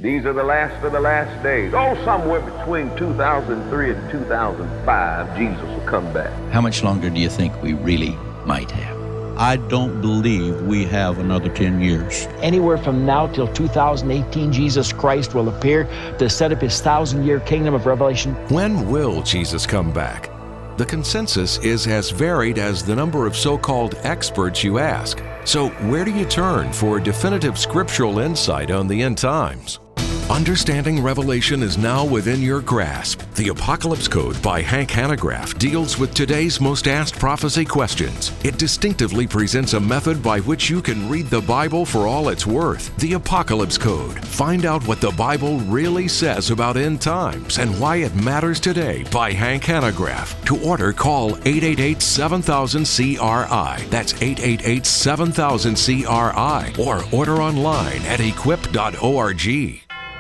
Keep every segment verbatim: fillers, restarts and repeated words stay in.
These are the last of the last days. Oh, somewhere between two thousand three and two thousand five, Jesus will come back. How much longer do you think we really might have? I don't believe we have another ten years. Anywhere from now till two thousand eighteen, Jesus Christ will appear to set up his thousand-year kingdom of Revelation. When will Jesus come back? The consensus is as varied as the number of so-called experts you ask. So where do you turn for definitive scriptural insight on the end times? Understanding Revelation is now within your grasp. The Apocalypse Code by Hank Hanegraaff deals with today's most asked prophecy questions. It distinctively presents a method by which you can read the Bible for all it's worth. The Apocalypse Code. Find out what the Bible really says about end times and why it matters today by Hank Hanegraaff. To order, call eight eight eight, seven thousand, C R I. That's eight eight eight, seven thousand, C R I. Or order online at equip dot org.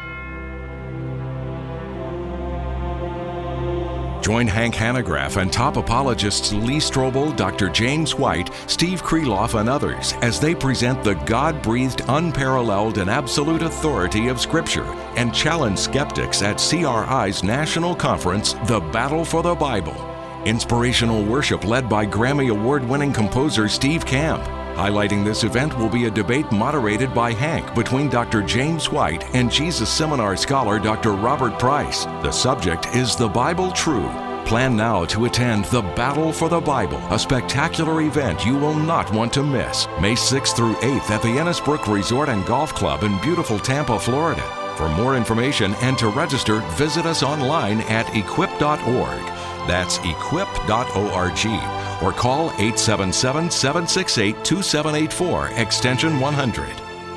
Join Hank Hanegraaff and top apologists Lee Strobel, Doctor James White, Steve Kreloff, and others as they present the God-breathed, unparalleled, and absolute authority of Scripture and challenge skeptics at C R I's national conference, The Battle for the Bible. Inspirational worship led by Grammy Award-winning composer Steve Camp. Highlighting this event will be a debate moderated by Hank between Doctor James White and Jesus Seminar scholar Doctor Robert Price. The subject is The Bible True? Plan now to attend The Battle for the Bible, a spectacular event you will not want to miss. May sixth through eighth at the Ennisbrook Resort and Golf Club in beautiful Tampa, Florida. For more information and to register, visit us online at equip dot org. That's equip dot org. Or call eight seven seven, seven six eight, two seven eight four, extension one hundred.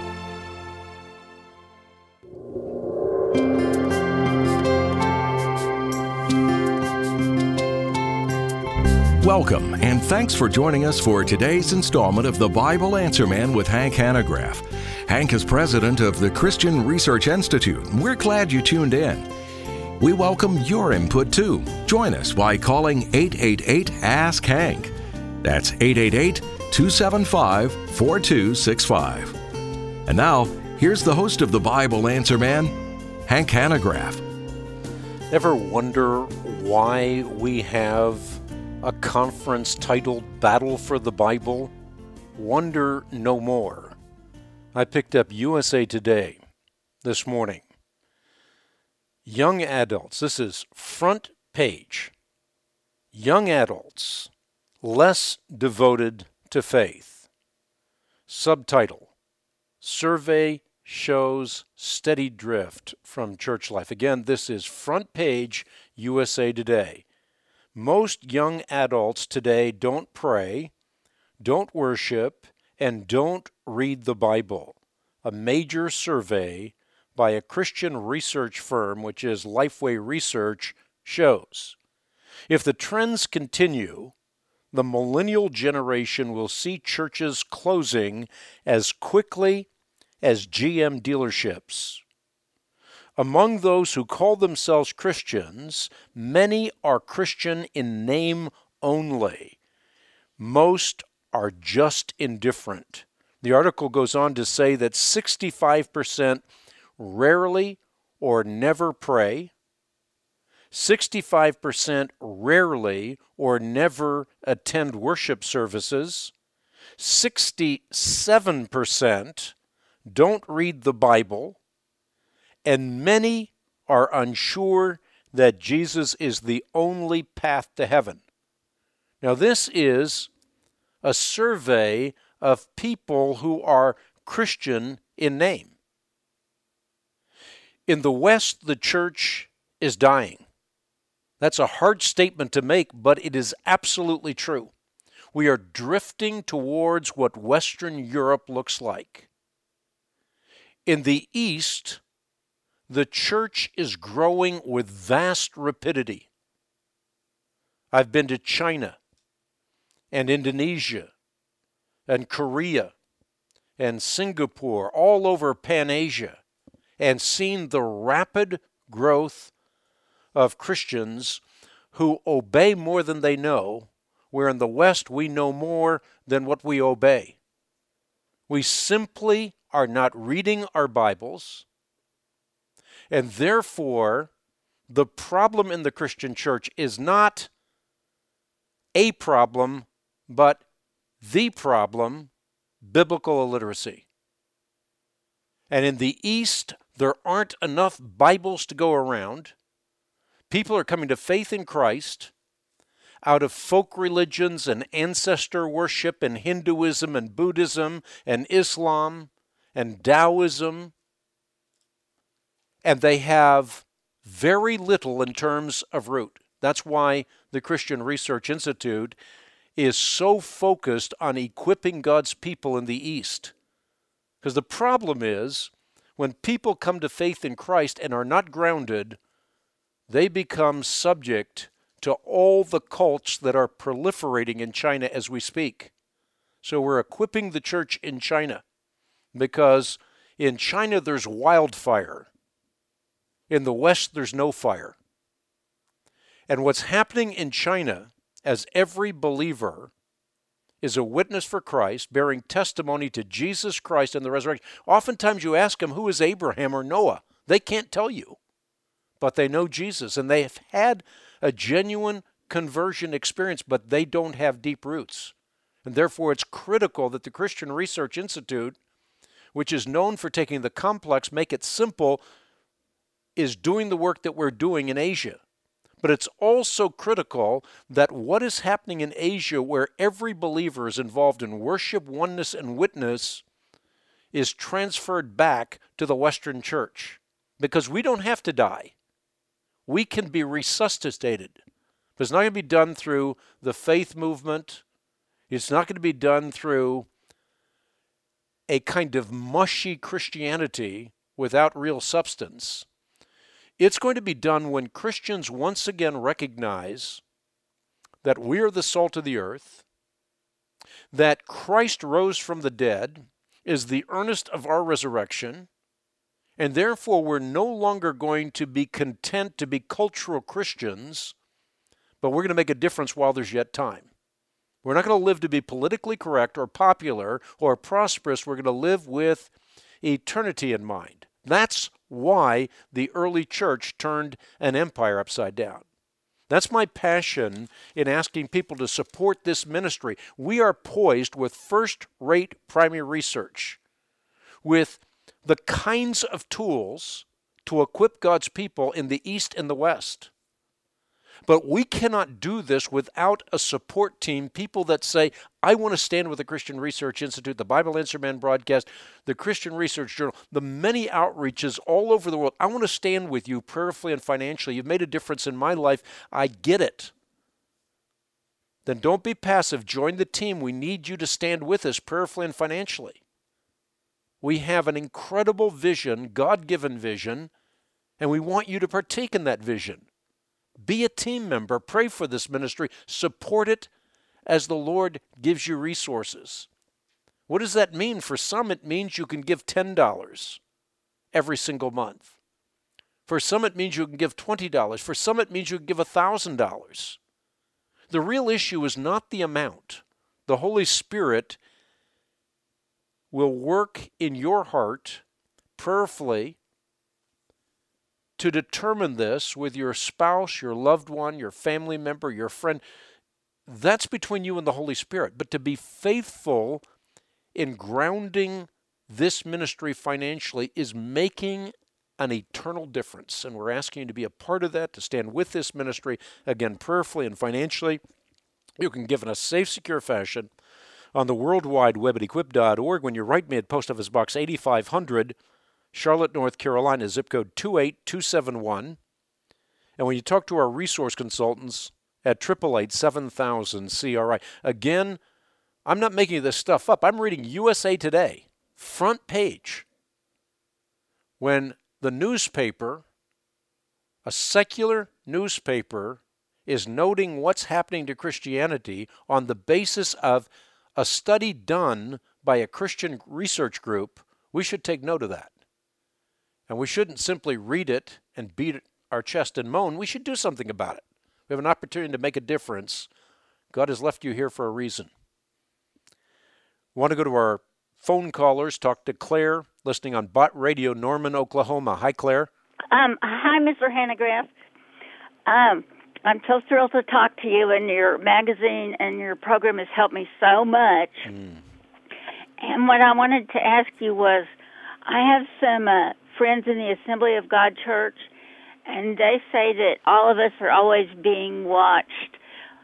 Welcome, and thanks for joining us for today's installment of the Bible Answer Man with Hank Hanegraaff. Hank is president of the Christian Research Institute. We're glad you tuned in. We welcome your input too. Join us by calling eight eight eight, ask Hank. That's eight eight eight, two seven five, four two six five. And now, here's the host of the Bible Answer Man, Hank Hanegraaff. Ever wonder why we have a conference titled Battle for the Bible? Wonder no more. I picked up U S A Today this morning. Young adults, this is front page. Young adults, less devoted to faith. Subtitle, Survey Shows Steady Drift from Church Life. Again, this is front page U S A Today. Most young adults today don't pray, don't worship, and don't read the Bible. A major survey by a Christian research firm, which is Lifeway Research, shows. If the trends continue, the millennial generation will see churches closing as quickly as G M dealerships. Among those who call themselves Christians, many are Christian in name only. Most are just indifferent. The article goes on to say that sixty-five percent rarely or never pray, sixty-five percent rarely or never attend worship services, sixty-seven percent don't read the Bible, and many are unsure that Jesus is the only path to heaven. Now, this is a survey of people who are Christian in name. In the West, the church is dying. That's a hard statement to make, but it is absolutely true. We are drifting towards what Western Europe looks like. In the East, the church is growing with vast rapidity. I've been to China and Indonesia and Korea and Singapore, all over Pan-Asia, and seen the rapid growth of Christians who obey more than they know, where in the West we know more than what we obey. We simply are not reading our Bibles. And therefore, the problem in the Christian church is not a problem, but the problem, biblical illiteracy. And in the East, there aren't enough Bibles to go around. People are coming to faith in Christ out of folk religions and ancestor worship and Hinduism and Buddhism and Islam and Taoism. And they have very little in terms of root. That's why the Christian Research Institute is so focused on equipping God's people in the East. Because the problem is, when people come to faith in Christ and are not grounded, they become subject to all the cults that are proliferating in China as we speak. So we're equipping the church in China, because in China there's wildfire. In the West there's no fire. And what's happening in China, as every believer is a witness for Christ, bearing testimony to Jesus Christ and the resurrection. Oftentimes you ask them, who is Abraham or Noah? They can't tell you, but they know Jesus, and they have had a genuine conversion experience, but they don't have deep roots. And therefore it's critical that the Christian Research Institute, which is known for taking the complex, make it simple, is doing the work that we're doing in Asia. But it's also critical that what is happening in Asia, where every believer is involved in worship, oneness, and witness, is transferred back to the Western church. Because we don't have to die. We can be resuscitated. It's not going to be done through the faith movement. It's not going to be done through a kind of mushy Christianity without real substance. It's going to be done when Christians once again recognize that we are the salt of the earth, that Christ rose from the dead, is the earnest of our resurrection, and therefore we're no longer going to be content to be cultural Christians, but we're going to make a difference while there's yet time. We're not going to live to be politically correct or popular or prosperous. We're going to live with eternity in mind. That's why the early church turned an empire upside down. That's my passion in asking people to support this ministry. We are poised with first-rate primary research, with the kinds of tools to equip God's people in the East and the West. But we cannot do this without a support team, people that say, I want to stand with the Christian Research Institute, the Bible Answer Man broadcast, the Christian Research Journal, the many outreaches all over the world. I want to stand with you prayerfully and financially. You've made a difference in my life. I get it. Then don't be passive. Join the team. We need you to stand with us prayerfully and financially. We have an incredible vision, God-given vision, and we want you to partake in that vision. Be a team member. Pray for this ministry. Support it as the Lord gives you resources. What does that mean? For some, it means you can give ten dollars every single month. For some, it means you can give twenty dollars. For some, it means you can give one thousand dollars. The real issue is not the amount. The Holy Spirit will work in your heart prayerfully to determine this with your spouse, your loved one, your family member, your friend. That's between you and the Holy Spirit. But to be faithful in grounding this ministry financially is making an eternal difference. And we're asking you to be a part of that, to stand with this ministry, again, prayerfully and financially. You can give in a safe, secure fashion on the World Wide Web at equip dot org. When you write me at Post Office Box eighty-five hundred, Charlotte, North Carolina, zip code two eight two seven one. And when you talk to our resource consultants at eight eight eight, seven thousand, C R I. Again, I'm not making this stuff up. I'm reading U S A Today, front page, when the newspaper, a secular newspaper, is noting what's happening to Christianity on the basis of a study done by a Christian research group. We should take note of that. And we shouldn't simply read it and beat our chest and moan. We should do something about it. We have an opportunity to make a difference. God has left you here for a reason. Want to go to our phone callers, talk to Claire, listening on Bott Radio, Norman, Oklahoma. Hi, Claire. Um, hi, Mister Hanegraaff. Um, I'm so thrilled to talk to you, and your magazine and your program has helped me so much. Mm. And what I wanted to ask you was, I have some uh, friends in the Assembly of God Church, and they say that all of us are always being watched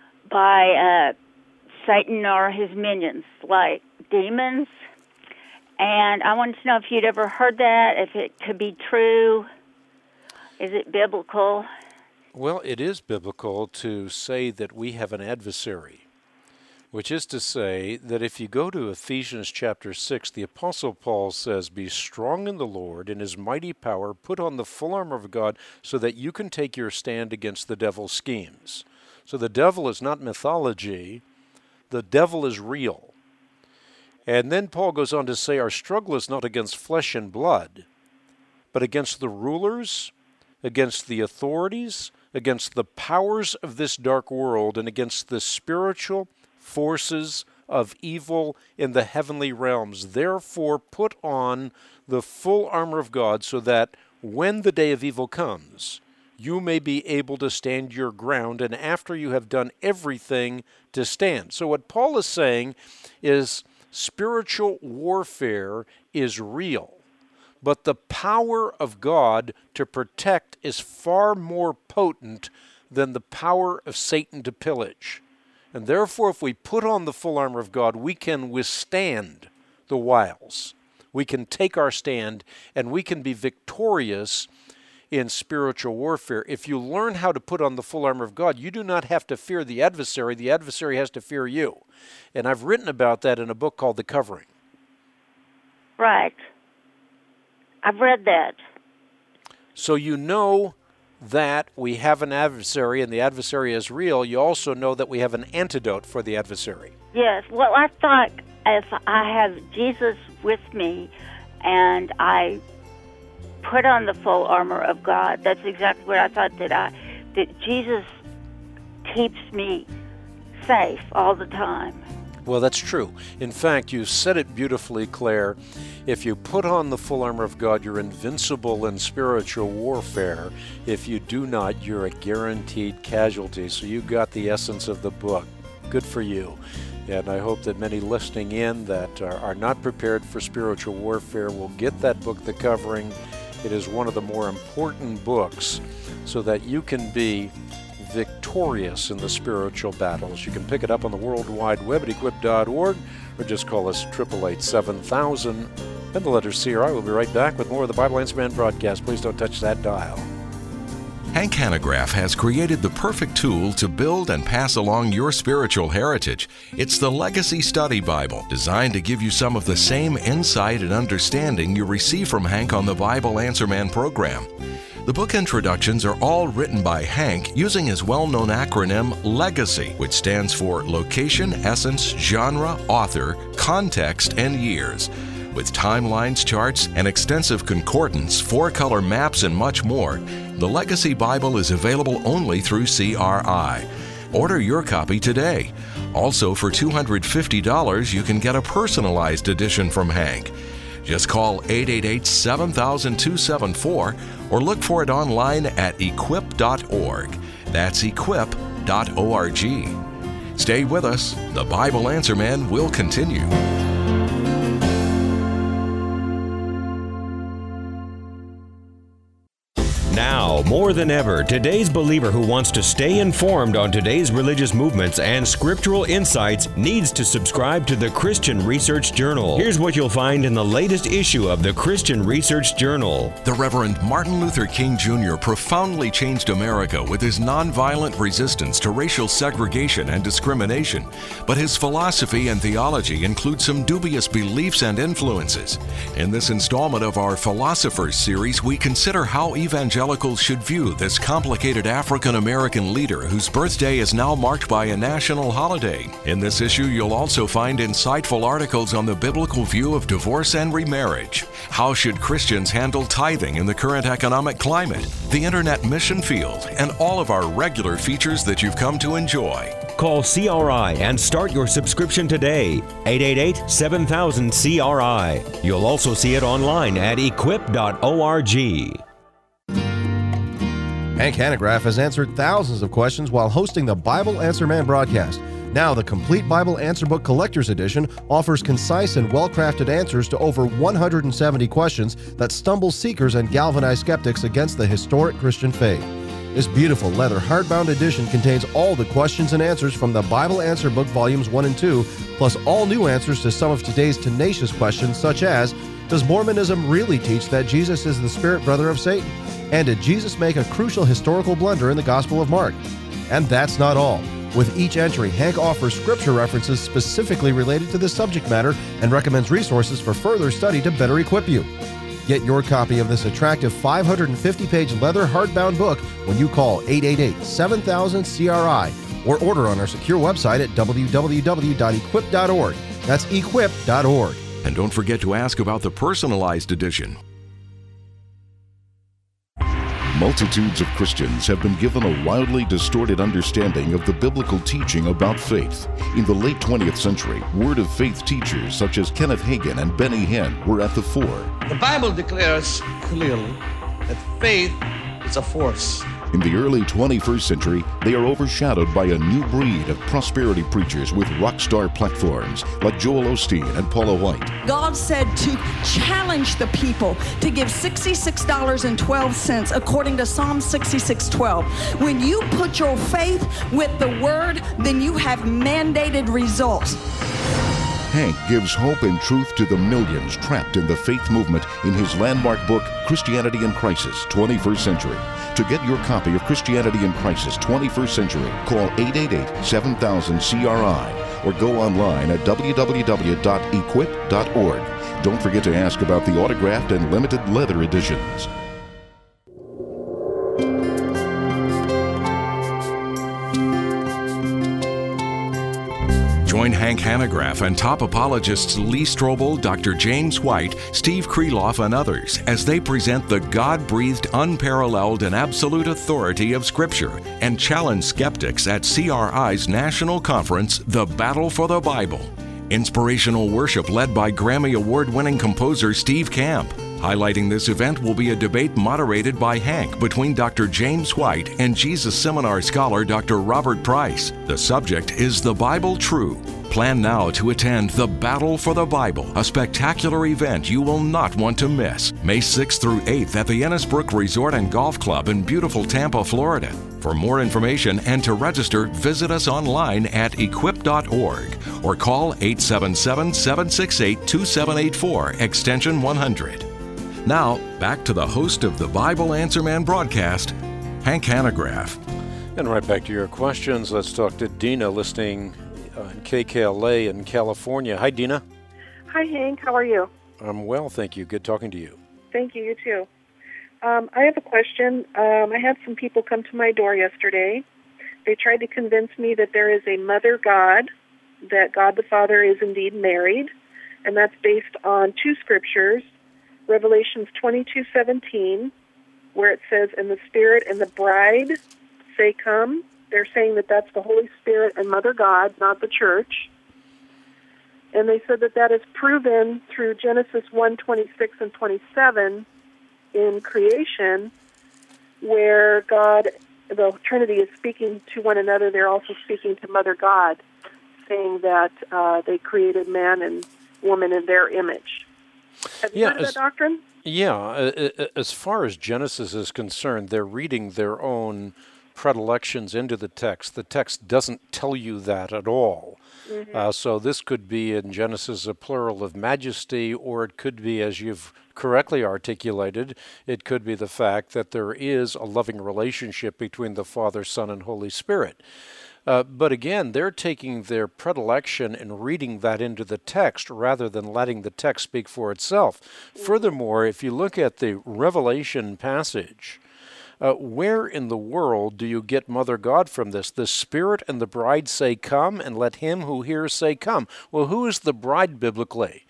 by uh, Satan or his minions, like demons. And I wanted to know if you'd ever heard that, if it could be true. Is it biblical? Well, it is biblical to say that we have an adversary, which is to say that if you go to Ephesians chapter six, the Apostle Paul says, "Be strong in the Lord, in his mighty power, put on the full armor of God so that you can take your stand against the devil's schemes." So the devil is not mythology, the devil is real. And then Paul goes on to say, our struggle is not against flesh and blood, but against the rulers, against the authorities, against the powers of this dark world, and against the spiritual forces of evil in the heavenly realms. Therefore, put on the full armor of God so that when the day of evil comes, you may be able to stand your ground, and after you have done everything, to stand. So what Paul is saying is spiritual warfare is real, but the power of God to protect is far more potent than the power of Satan to pillage. And therefore, if we put on the full armor of God, we can withstand the wiles. We can take our stand, and we can be victorious in spiritual warfare. If you learn how to put on the full armor of God, you do not have to fear the adversary. The adversary has to fear you. And I've written about that in a book called The Covering. Right. I've read that. So you know that we have an adversary, and the adversary is real. You also know that we have an antidote for the adversary. Yes. Well, I thought if I have Jesus with me and I put on the full armor of God, that's exactly what I thought, that I that Jesus keeps me safe all the time. Well, that's true. In fact, you said it beautifully, Claire. If you put on the full armor of God, you're invincible in spiritual warfare. If you do not, you're a guaranteed casualty. So you got the essence of the book. Good for you. And I hope that many listening in that are, are not prepared for spiritual warfare will get that book, The Covering. It is one of the more important books so that you can be victorious in the spiritual battles. You can pick it up on the World Wide Web at equip dot org or just call us eight eight eight, seven thousand and the letter C R I. We'll be right back with more of the Bible Answer Man broadcast. Please don't touch that dial. Hank Hanegraaff has created the perfect tool to build and pass along your spiritual heritage. It's the Legacy Study Bible, designed to give you some of the same insight and understanding you receive from Hank on the Bible Answer Man program. The book introductions are all written by Hank using his well-known acronym LEGACY, which stands for Location, Essence, Genre, Author, Context, and Years. With timelines, charts, and extensive concordance, four-color maps, and much more, the Legacy Bible is available only through C R I. Order your copy today. Also, for two hundred fifty dollars, you can get a personalized edition from Hank. Just call eight eight eight, seven thousand, two seven four or look for it online at equip dot org. That's equip dot org. Stay with us. The Bible Answer Man will continue. Now, more than ever, today's believer who wants to stay informed on today's religious movements and scriptural insights needs to subscribe to the Christian Research Journal. Here's what you'll find in the latest issue of the Christian Research Journal. The Reverend Martin Luther King Junior profoundly changed America with his nonviolent resistance to racial segregation and discrimination. But his philosophy and theology include some dubious beliefs and influences. In this installment of our Philosophers series, we consider how evangelicals should view this complicated African-American leader whose birthday is now marked by a national holiday. In this issue, you'll also find insightful articles on the biblical view of divorce and remarriage. How should Christians handle tithing in the current economic climate? The Internet mission field, and all of our regular features that you've come to enjoy. Call C R I and start your subscription today. eight eight eight, seven thousand, C R I. You'll also see it online at equip dot org. Hank Hanegraaff has answered thousands of questions while hosting the Bible Answer Man broadcast. Now, the Complete Bible Answer Book Collector's Edition offers concise and well-crafted answers to over one hundred seventy questions that stumble seekers and galvanize skeptics against the historic Christian faith. This beautiful leather hardbound edition contains all the questions and answers from the Bible Answer Book Volumes one and two, plus all new answers to some of today's tenacious questions such as, does Mormonism really teach that Jesus is the spirit brother of Satan? And did Jesus make a crucial historical blunder in the Gospel of Mark? And that's not all. With each entry, Hank offers scripture references specifically related to this subject matter and recommends resources for further study to better equip you. Get your copy of this attractive five hundred fifty page leather hardbound book when you call eight eight eight, seven thousand, C R I or order on our secure website at w w w dot equip dot org. That's equip dot org. And don't forget to ask about the personalized edition. Multitudes of Christians have been given a wildly distorted understanding of the biblical teaching about faith. In the late twentieth century, Word of Faith teachers such as Kenneth Hagin and Benny Hinn were at the fore. The Bible declares clearly that faith is a force. In the early twenty-first century, they are overshadowed by a new breed of prosperity preachers with rock star platforms like Joel Osteen and Paula White. God said to challenge the people to give sixty-six dollars and twelve cents according to Psalm sixty-six twelve. When you put your faith with the Word, then you have mandated results. Hank gives hope and truth to the millions trapped in the faith movement in his landmark book, Christianity in Crisis, twenty-first Century. To get your copy of Christianity in Crisis, twenty-first Century, call eight eight eight, seven thousand, C R I or go online at w w w dot equip dot org. Don't forget to ask about the autographed and limited leather editions. Join Hank Hanegraaff and top apologists Lee Strobel, Doctor James White, Steve Kreloff, and others as they present the God-breathed, unparalleled, and absolute authority of Scripture and challenge skeptics at C R I's national conference, The Battle for the Bible. Inspirational worship led by Grammy Award-winning composer Steve Camp. Highlighting this event will be a debate moderated by Hank between Doctor James White and Jesus Seminar scholar Doctor Robert Price. The subject is The Bible True? Plan now to attend The Battle for the Bible, a spectacular event you will not want to miss. May sixth through eighth at the Ennisbrook Resort and Golf Club in beautiful Tampa, Florida. For more information and to register, visit us online at equip dot org or call eight seven seven, seven six eight, two seven eight four, extension one hundred. Now, back to the host of the Bible Answer Man broadcast, Hank Hanegraaff. And right back to your questions. Let's talk to Dina, listening on K K L A in California. Hi, Dina. Hi, Hank. How are you? I'm well, thank you. Good talking to you. Thank you. You too. Um, I have a question. Um, I had some people come to my door yesterday. They tried to convince me that there is a mother God, that God the Father is indeed married, and that's based on two scriptures. Revelations twenty-two seventeen, where it says, and the Spirit and the bride say, come. They're saying that that's the Holy Spirit and Mother God, not the church. And they said that that is proven through Genesis one twenty-six and twenty-seven in creation, where God, the Trinity, is speaking to one another. They're also speaking to Mother God, saying that uh, they created man and woman in their image. Have you yeah, heard of as, that doctrine? Yeah. As far as Genesis is concerned, they're reading their own predilections into the text. The text doesn't tell you that at all. Mm-hmm. Uh, so this could be in Genesis a plural of majesty, or it could be, as you've correctly articulated, it could be the fact that there is a loving relationship between the Father, Son, and Holy Spirit. Uh, but again, they're taking their predilection and reading that into the text rather than letting the text speak for itself. Furthermore, if you look at the Revelation passage, uh, where in the world do you get Mother God from this? The Spirit and the bride say, come, and let him who hears say, come. Well, who is the bride biblically?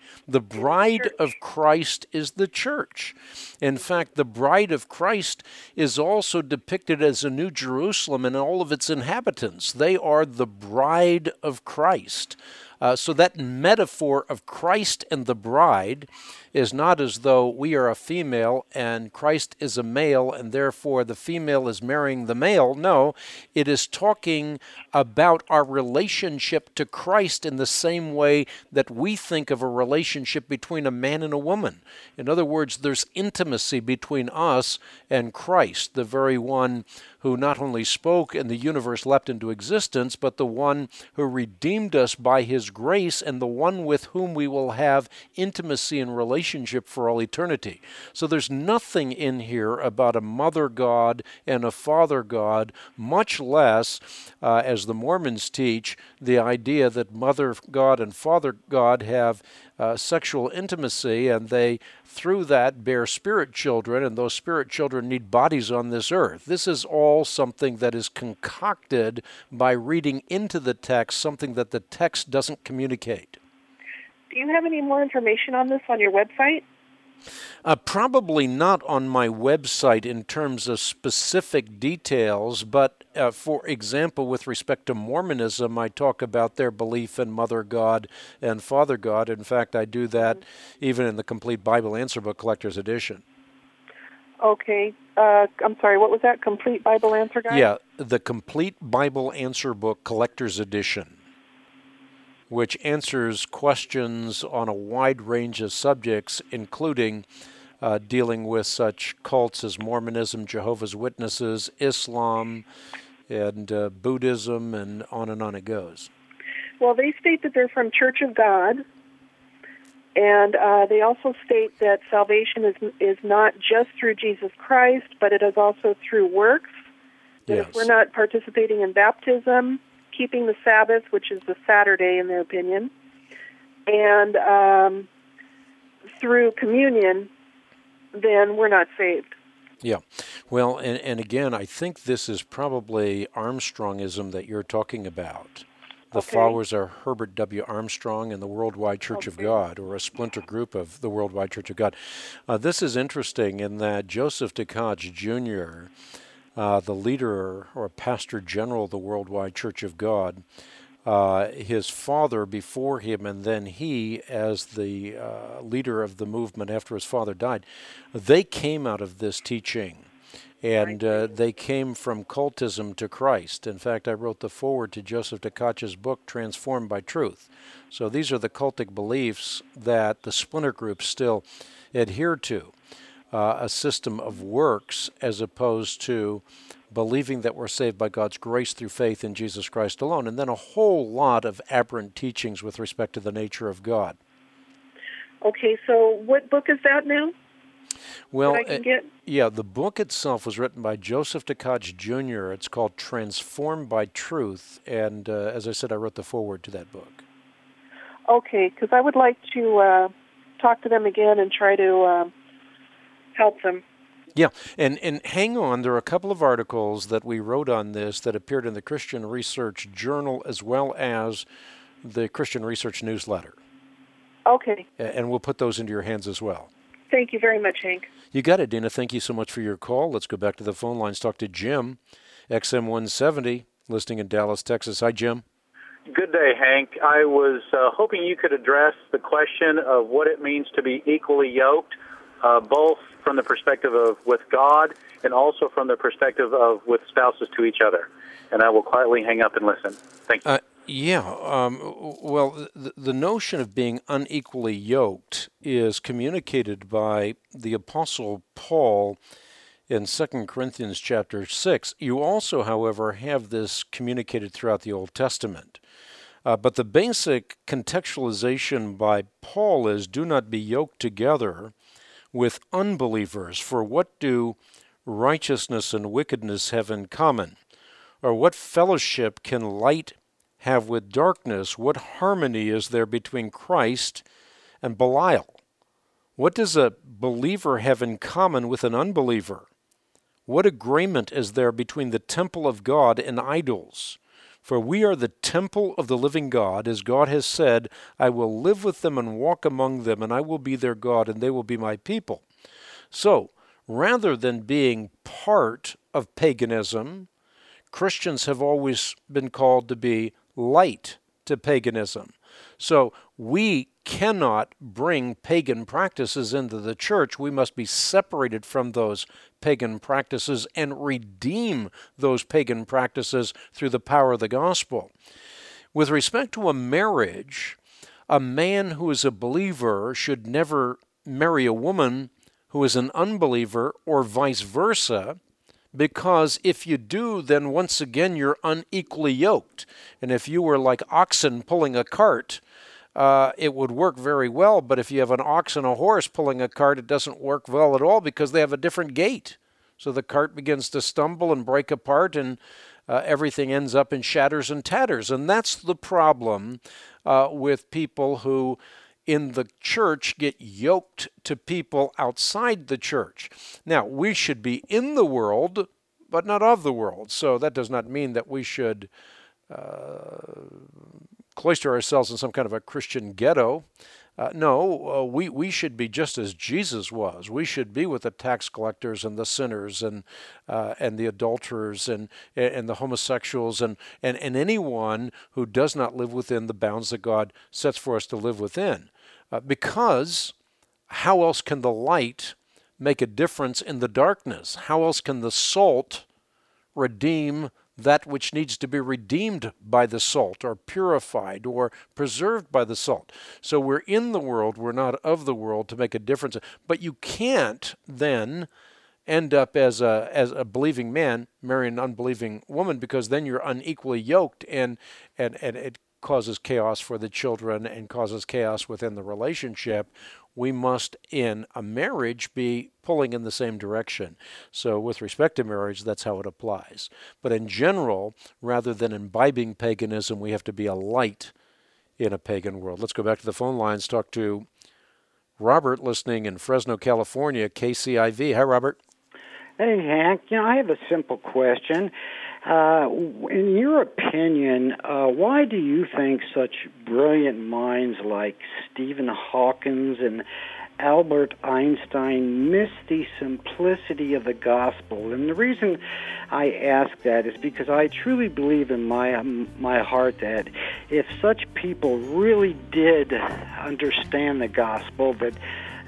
The bride of Christ is the church. In fact, the bride of Christ is also depicted as a New Jerusalem and all of its inhabitants. They are the bride of Christ. Uh, so that metaphor of Christ and the bride is not as though we are a female and Christ is a male and therefore the female is marrying the male. No, it is talking about our relationship to Christ in the same way that we think of a relationship between a man and a woman. In other words, there's intimacy between us and Christ, the very one who not only spoke and the universe leapt into existence, but the one who redeemed us by his grace and the one with whom we will have intimacy and relationship for all eternity. So there's nothing in here about a mother God and a father God, much less, uh, as the Mormons teach, the idea that mother God and father God have uh, sexual intimacy and they, through that, bear spirit children, and those spirit children need bodies on this earth. This is all something that is concocted by reading into the text, something that the text doesn't communicate. Do you have any more information on this on your website? Uh, probably not on my website in terms of specific details, but uh, for example, with respect to Mormonism, I talk about their belief in Mother God and Father God. In fact, I do that mm-hmm. even in the Complete Bible Answer Book Collector's Edition. Okay. Uh, I'm sorry, what was that? Complete Bible Answer Guide? Yeah, the Complete Bible Answer Book Collector's Edition, which answers questions on a wide range of subjects, including uh, dealing with such cults as Mormonism, Jehovah's Witnesses, Islam, and uh, Buddhism, and on and on it goes. Well, they state that they're from Church of God, and uh, they also state that salvation is is not just through Jesus Christ, but it is also through works. That yes. If we're not participating in baptism, keeping the Sabbath, which is the Saturday in their opinion, and um, through communion, then we're not saved. Yeah. Well, and, and again, I think this is probably Armstrongism that you're talking about. The okay. followers are Herbert W. Armstrong and the Worldwide Church okay. of God, or a splinter group of the Worldwide Church of God. Uh, this is interesting in that Joseph Tkach Junior, Uh, the leader or pastor general of the Worldwide Church of God, uh, his father before him, and then he as the uh, leader of the movement after his father died, they came out of this teaching. And uh, they came from cultism to Christ. In fact, I wrote the foreword to Joseph Tkach's book, Transformed by Truth. So these are the cultic beliefs that the splinter groups still adhere to. Uh, a system of works as opposed to believing that we're saved by God's grace through faith in Jesus Christ alone, and then a whole lot of aberrant teachings with respect to the nature of God. Okay, so what book is that now? Well, that I can get? Uh, yeah, the book itself was written by Joseph Tkach Junior It's called Transformed by Truth, and uh, as I said, I wrote the foreword to that book. Okay, because I would like to uh, talk to them again and try to Uh, help them. Yeah, and, and hang on, there are a couple of articles that we wrote on this that appeared in the Christian Research Journal as well as the Christian Research Newsletter. Okay. And we'll put those into your hands as well. Thank you very much, Hank. You got it, Dina. Thank you so much for your call. Let's go back to the phone lines, talk to Jim, X M one seventy, listening in Dallas, Texas. Hi, Jim. Good day, Hank. I was uh, hoping you could address the question of what it means to be equally yoked, uh, both from the perspective of with God and also from the perspective of with spouses to each other. And I will quietly hang up and listen. Thank you. Uh, yeah. Um, well, the, the notion of being unequally yoked is communicated by the Apostle Paul in Second Corinthians chapter six. You also, however, have this communicated throughout the Old Testament. Uh, but the basic contextualization by Paul is, do not be yoked together with unbelievers, for what do righteousness and wickedness have in common? Or what fellowship can light have with darkness? What harmony is there between Christ and Belial? What does a believer have in common with an unbeliever? What agreement is there between the temple of God and idols? For we are the temple of the living God, as God has said, I will live with them and walk among them, and I will be their God, and they will be my people. So, rather than being part of paganism, Christians have always been called to be light to paganism. So we cannot bring pagan practices into the church. We must be separated from those pagan practices and redeem those pagan practices through the power of the gospel. With respect to a marriage, a man who is a believer should never marry a woman who is an unbeliever or vice versa, because if you do, then once again you're unequally yoked. And if you were like oxen pulling a cart, uh, it would work very well. But if you have an ox and a horse pulling a cart, it doesn't work well at all because they have a different gait. So the cart begins to stumble and break apart, and uh, everything ends up in shatters and tatters. And that's the problem uh, with people who in the church get yoked to people outside the church. Now, we should be in the world, but not of the world. So that does not mean that we should uh, cloister ourselves in some kind of a Christian ghetto. Uh, no, uh, we, we should be just as Jesus was. We should be with the tax collectors and the sinners and uh, and the adulterers and and the homosexuals and, and, and anyone who does not live within the bounds that God sets for us to live within. Uh, because how else can the light make a difference in the darkness? How else can the salt redeem that which needs to be redeemed by the salt or purified or preserved by the salt? So we're in the world, we're not of the world to make a difference. But you can't then end up as a as a believing man marrying an unbelieving woman, because then you're unequally yoked, and and, and it causes chaos for the children and causes chaos within the relationship. We must, in a marriage, be pulling in the same direction. So with respect to marriage, that's how it applies. But in general, rather than imbibing paganism, we have to be a light in a pagan world. Let's go back to the phone lines, talk to Robert, listening in Fresno, California, K C I V. Hi, Robert. Hey, Hank. You know, I have a simple question. Uh, in your opinion, uh, why do you think such brilliant minds like Stephen Hawking and Albert Einstein miss the simplicity of the gospel? And the reason I ask that is because I truly believe in my um, my heart that if such people really did understand the gospel, that uh,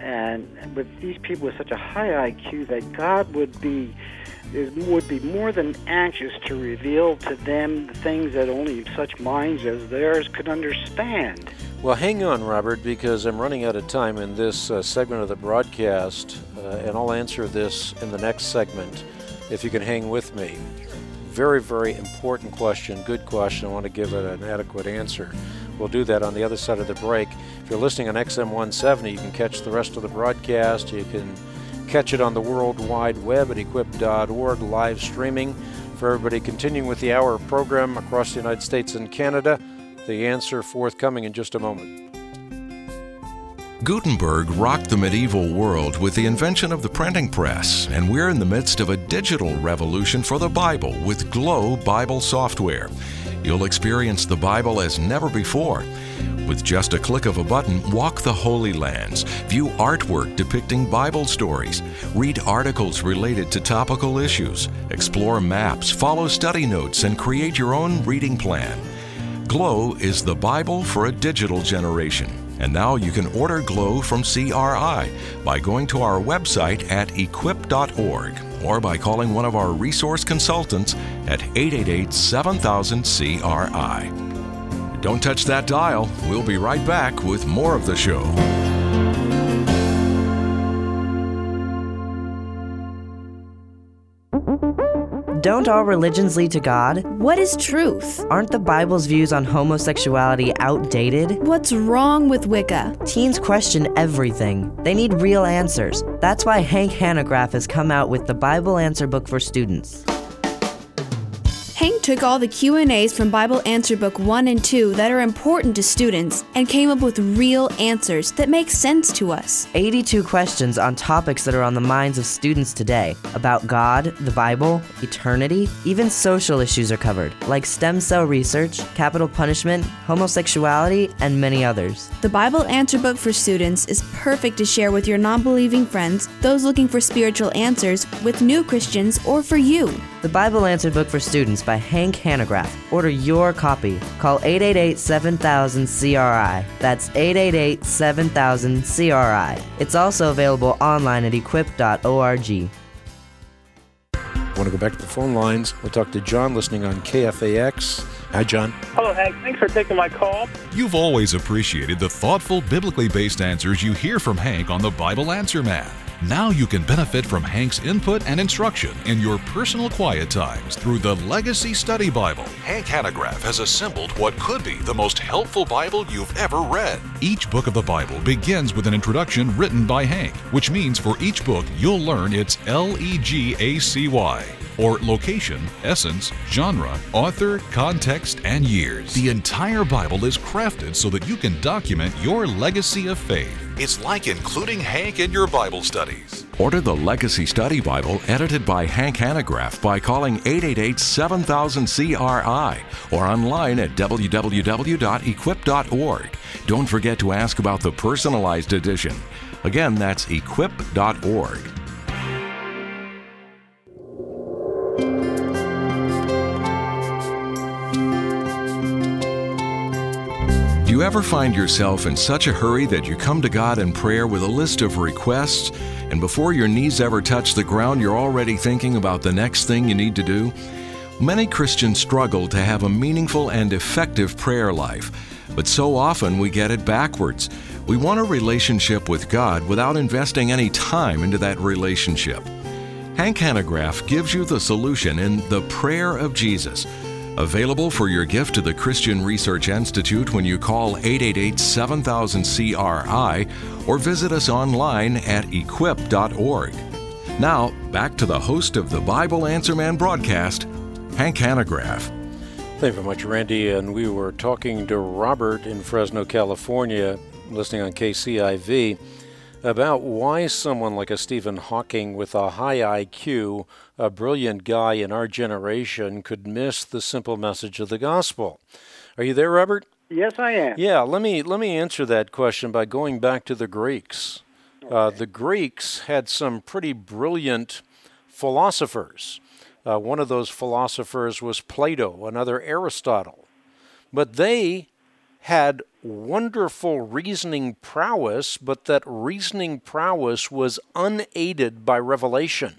and with these people with such a high I Q, that God would be is, would be more than anxious to reveal to them the things that only such minds as theirs could understand. Well, hang on, Robert, because I'm running out of time in this uh, segment of the broadcast, uh, and I'll answer this in the next segment, if you can hang with me. Very, very important question, good question. I want to give it an adequate answer. We'll do that on the other side of the break. If you're listening on X M one seventy, you can catch the rest of the broadcast. You can catch it on the World Wide Web at equip dot org, live streaming. For everybody continuing with the hour program across the United States and Canada, the answer forthcoming in just a moment. Gutenberg rocked the medieval world with the invention of the printing press, and we're in the midst of a digital revolution for the Bible with Glow Bible software. You'll experience the Bible as never before. With just a click of a button, walk the Holy Lands, view artwork depicting Bible stories, read articles related to topical issues, explore maps, follow study notes, and create your own reading plan. Glow is the Bible for a digital generation. And now you can order Glow from C R I by going to our website at equip dot org or by calling one of our resource consultants at eight eight eight, seven thousand, C R I. Don't touch that dial. We'll be right back with more of the show. Don't all religions lead to God? What is truth? Aren't the Bible's views on homosexuality outdated? What's wrong with Wicca? Teens question everything. They need real answers. That's why Hank Hanegraaff has come out with the Bible Answer Book for students. Hank took all the Q and A's from Bible Answer Book one and two that are important to students and came up with real answers that make sense to us. eighty-two questions on topics that are on the minds of students today about God, the Bible, eternity, even social issues are covered, like stem cell research, capital punishment, homosexuality, and many others. The Bible Answer Book for students is perfect to share with your non-believing friends, those looking for spiritual answers, with new Christians, or for you. The Bible Answer Book for Students by Hank Hanegraaff. Order your copy. Call eight eight eight, seven thousand, C R I. That's eight eight eight, seven thousand, C R I. It's also available online at equip dot org. I want to go back to the phone lines. We'll talk to John listening on K F A X. Hi, John. Hello, Hank. Thanks for taking my call. You've always appreciated the thoughtful, biblically based answers you hear from Hank on the Bible Answer Man. Now you can benefit from Hank's input and instruction in your personal quiet times through the Legacy Study Bible. Hank Hanegraaff has assembled what could be the most helpful Bible you've ever read. Each book of the Bible begins with an introduction written by Hank, which means for each book you'll learn its L E G A C Y, or location, essence, genre, author, context, and years. The entire Bible is crafted so that you can document your legacy of faith. It's like including Hank in your Bible studies. Order the Legacy Study Bible edited by Hank Hanegraaff by calling eight eight eight, seven thousand, C R I or online at w w w dot equip dot org. Don't forget to ask about the personalized edition. Again, that's equip dot org. Do you ever find yourself in such a hurry that you come to God in prayer with a list of requests, and before your knees ever touch the ground, you're already thinking about the next thing you need to do? Many Christians struggle to have a meaningful and effective prayer life, but so often we get it backwards. We want a relationship with God without investing any time into that relationship. Hank Hanegraaff gives you the solution in The Prayer of Jesus. Available for your gift to the Christian Research Institute when you call eight eight eight, seven thousand, C R I or visit us online at equip dot org. Now, back to the host of the Bible Answer Man broadcast, Hank Hanegraaff. Thank you very much, Randy. And we were talking to Robert in Fresno, California, listening on K C I V, about why someone like a Stephen Hawking with a high I Q, a brilliant guy in our generation, could miss the simple message of the gospel. Are you there, Robert? Yes, I am. Yeah, let me let me answer that question by going back to the Greeks. Okay. Uh, the Greeks had some pretty brilliant philosophers. Uh, one of those philosophers was Plato, another Aristotle. But they had wonderful reasoning prowess, but that reasoning prowess was unaided by revelation.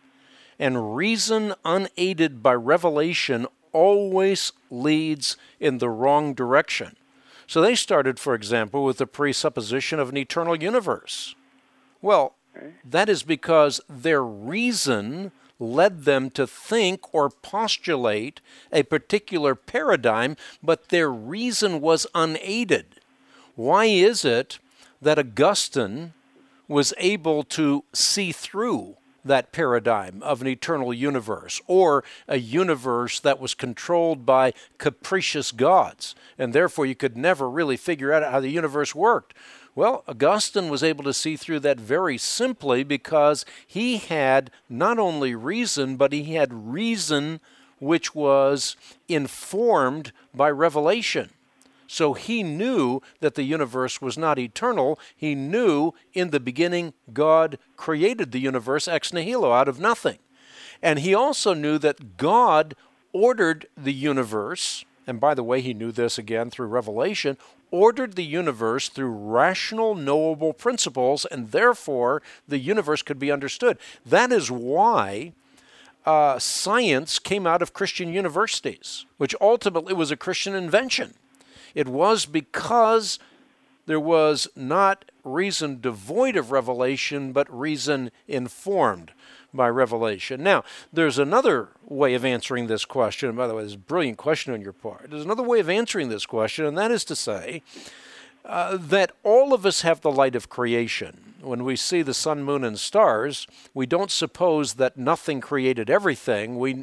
And reason unaided by revelation always leads in the wrong direction. So they started, for example, with the presupposition of an eternal universe. Well, that is because their reason led them to think or postulate a particular paradigm, but their reason was unaided. Why is it that Augustine was able to see through that paradigm of an eternal universe, or a universe that was controlled by capricious gods, and therefore you could never really figure out how the universe worked? Well, Augustine was able to see through that very simply because he had not only reason, but he had reason which was informed by revelation. So he knew that the universe was not eternal. He knew in the beginning God created the universe ex nihilo, out of nothing. And he also knew that God ordered the universe, and by the way, he knew this again through revelation, ordered the universe through rational, knowable principles, and therefore the universe could be understood. That is why uh, science came out of Christian universities, which ultimately was a Christian invention. It was because there was not reason devoid of revelation, but reason informed by revelation. Now, there's another way of answering this question. And by the way, this is a brilliant question on your part. There's another way of answering this question, and that is to say uh, that all of us have the light of creation. When we see the sun, moon, and stars, we don't suppose that nothing created everything. We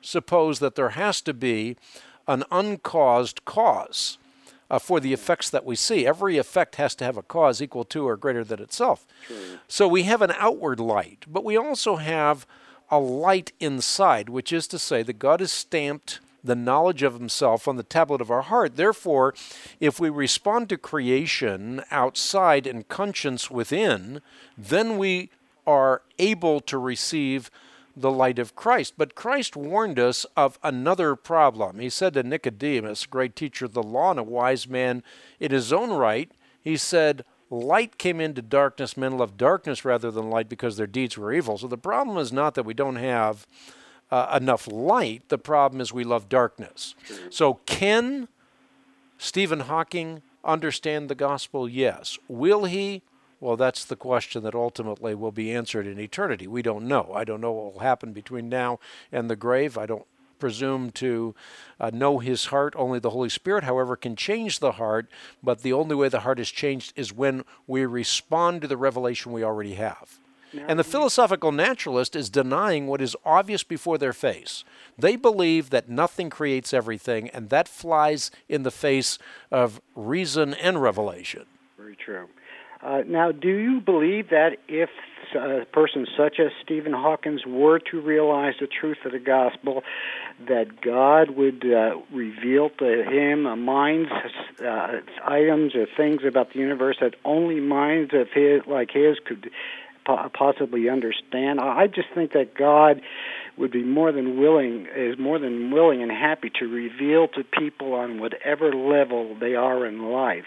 suppose that there has to be an uncaused cause uh, for the effects that we see. Every effect has to have a cause equal to or greater than itself. True. So we have an outward light, but we also have a light inside, which is to say that God has stamped the knowledge of himself on the tablet of our heart. Therefore, if we respond to creation outside and conscience within, then we are able to receive the light of Christ. But Christ warned us of another problem. He said to Nicodemus, great teacher of the law and a wise man in his own right, he said, light came into darkness, men loved darkness rather than light because their deeds were evil. So the problem is not that we don't have uh, enough light. The problem is we love darkness. Mm-hmm. So can Stephen Hawking understand the gospel? Yes. Will he? Well, that's the question that ultimately will be answered in eternity. We don't know. I don't know what will happen between now and the grave. I don't presume to uh, know his heart. Only the Holy Spirit, however, can change the heart, but the only way the heart is changed is when we respond to the revelation we already have. Now, and the philosophical naturalist is denying what is obvious before their face. They believe that nothing creates everything, and that flies in the face of reason and revelation. Very true. Uh, now, do you believe that if a person such as Stephen Hawking were to realize the truth of the gospel, that God would uh, reveal to him a minds, uh, items or things about the universe that only minds of his, like his could po- possibly understand? I just think that God would be more than willing, is more than willing and happy to reveal to people on whatever level they are in life.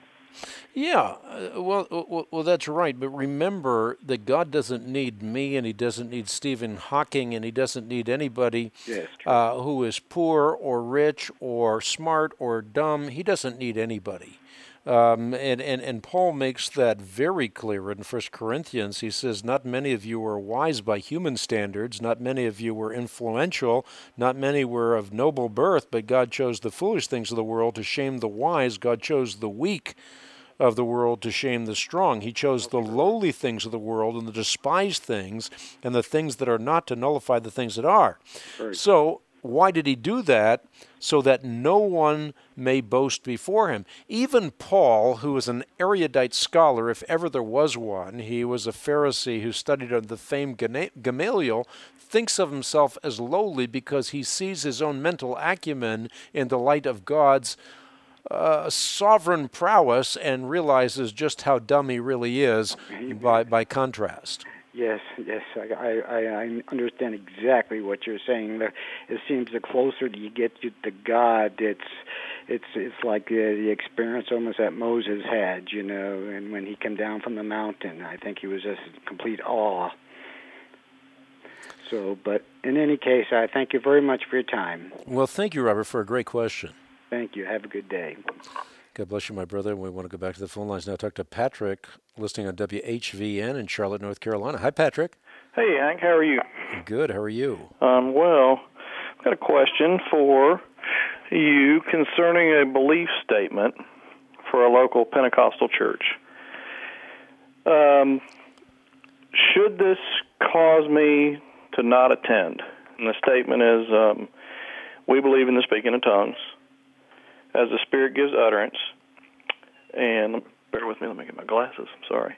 Yeah, uh, well, well, well, that's right. But remember that God doesn't need me, and he doesn't need Stephen Hawking, and he doesn't need anybody yes, uh, who is poor or rich or smart or dumb. He doesn't need anybody. Um, and, and, and Paul makes that very clear in First Corinthians. He says, not many of you were wise by human standards, not many of you were influential, not many were of noble birth, but God chose the foolish things of the world to shame the wise. God chose the weak of the world to shame the strong. He chose the lowly things of the world and the despised things and the things that are not to nullify the things that are. Right. So why did he do that? So that no one may boast before him. Even Paul, who was an erudite scholar, if ever there was one, he was a Pharisee who studied under the famed Gamaliel, thinks of himself as lowly because he sees his own mental acumen in the light of God's Uh, sovereign prowess and realizes just how dumb he really is by by contrast. Yes, yes, I, I, I understand exactly what you're saying. It seems the closer you get to God, it's it's it's like the, the experience almost that Moses had, you know, and when he came down from the mountain, I think he was just in complete awe. So, but in any case, I thank you very much for your time. Well, thank you, Robert, for a great question. Thank you. Have a good day. God bless you, my brother. And we want to go back to the phone lines now. Talk to Patrick, listening on W H V N in Charlotte, North Carolina. Hi, Patrick. Hey, Hank. How are you? Good. How are you? Um, well, I've got a question for you concerning a belief statement for a local Pentecostal church. Um, should this cause me to not attend? And the statement is, um, we believe in the speaking of tongues as the Spirit gives utterance. And bear with me, let me get my glasses, I'm sorry.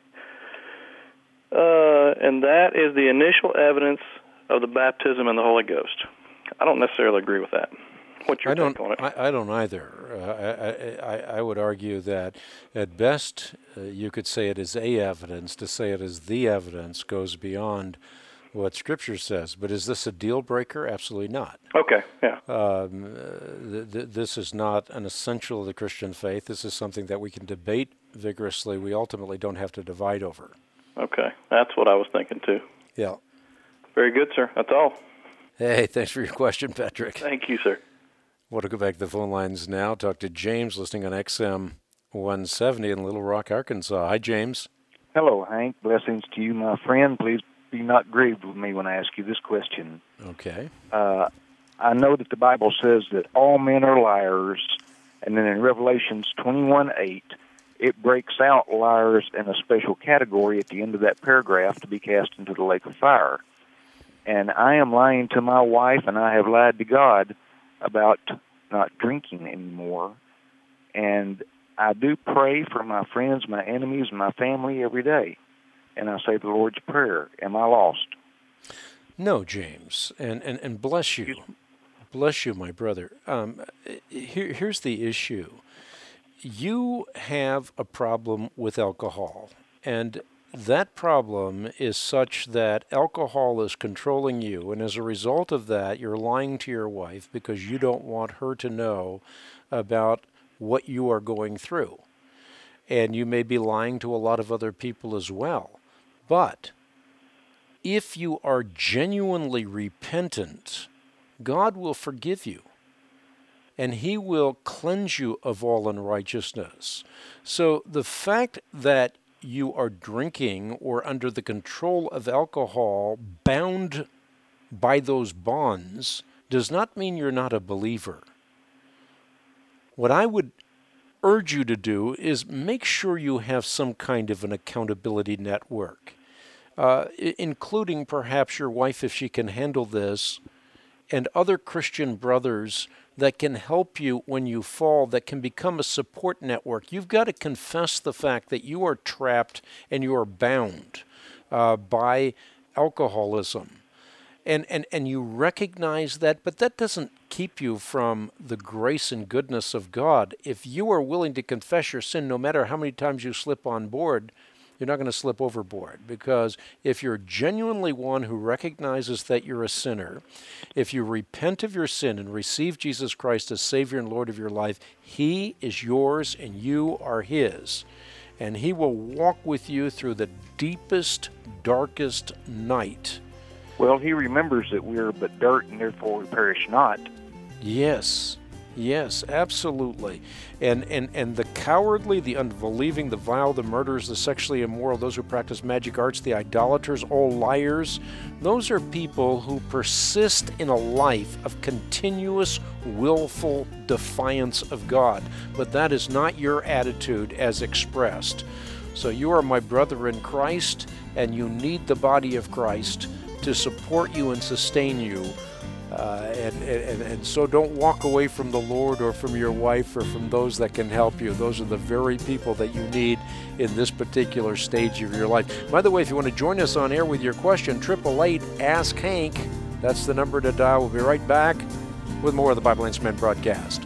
Uh, and that is the initial evidence of the baptism in the Holy Ghost. I don't necessarily agree with that. What's your I don't, take on it? I, I don't either. Uh, I, I, I would argue that at best uh, you could say it is a evidence. To say it is the evidence goes beyond what Scripture says. But is this a deal breaker? Absolutely not. Okay, yeah. Um, th- th- this is not an essential of the Christian faith. This is something that we can debate vigorously. We ultimately don't have to divide over. Okay, that's what I was thinking too. Yeah. Very good, sir. That's all. Hey, thanks for your question, Patrick. Thank you, sir. Want to go back to the phone lines now. Talk to James, listening on X M one seventy in Little Rock, Arkansas. Hi, James. Hello, Hank. Blessings to you, my friend. Please be not grieved with me when I ask you this question. Okay. Uh, I know that the Bible says that all men are liars, and then in Revelations twenty-one eight, it breaks out liars in a special category at the end of that paragraph to be cast into the lake of fire. And I am lying to my wife, and I have lied to God about not drinking anymore. And I do pray for my friends, my enemies, and my family every day. And I say the Lord's Prayer. Am I lost? No, James, and, and, and bless you. Bless you, my brother. Um, here, here's the issue. You have a problem with alcohol, and that problem is such that alcohol is controlling you, and as a result of that, you're lying to your wife because you don't want her to know about what you are going through. And you may be lying to a lot of other people as well. But if you are genuinely repentant, God will forgive you, and He will cleanse you of all unrighteousness. So the fact that you are drinking or under the control of alcohol, bound by those bonds, does not mean you're not a believer. What I would urge you to do is make sure you have some kind of an accountability network, uh, including perhaps your wife, if she can handle this, and other Christian brothers that can help you when you fall, that can become a support network. You've got to confess the fact that you are trapped and you are bound uh, by alcoholism. And, and, and you recognize that, but that doesn't keep you from the grace and goodness of God. If you are willing to confess your sin, no matter how many times you slip on board, you're not going to slip overboard. Because if you're genuinely one who recognizes that you're a sinner, if you repent of your sin and receive Jesus Christ as Savior and Lord of your life, He is yours and you are His. And He will walk with you through the deepest, darkest night. Well, He remembers that we are but dirt, and therefore we perish not. Yes, yes, absolutely. And, and, and the cowardly, the unbelieving, the vile, the murderers, the sexually immoral, those who practice magic arts, the idolaters, all liars, those are people who persist in a life of continuous, willful defiance of God. But that is not your attitude as expressed. So you are my brother in Christ, and you need the body of Christ to support you and sustain you. Uh, and, and, and so don't walk away from the Lord or from your wife or from those that can help you. Those are the very people that you need in this particular stage of your life. By the way, if you want to join us on air with your question, eight eight eight, ask Hank. That's the number to dial. We'll be right back with more of the Bible Answer Man broadcast.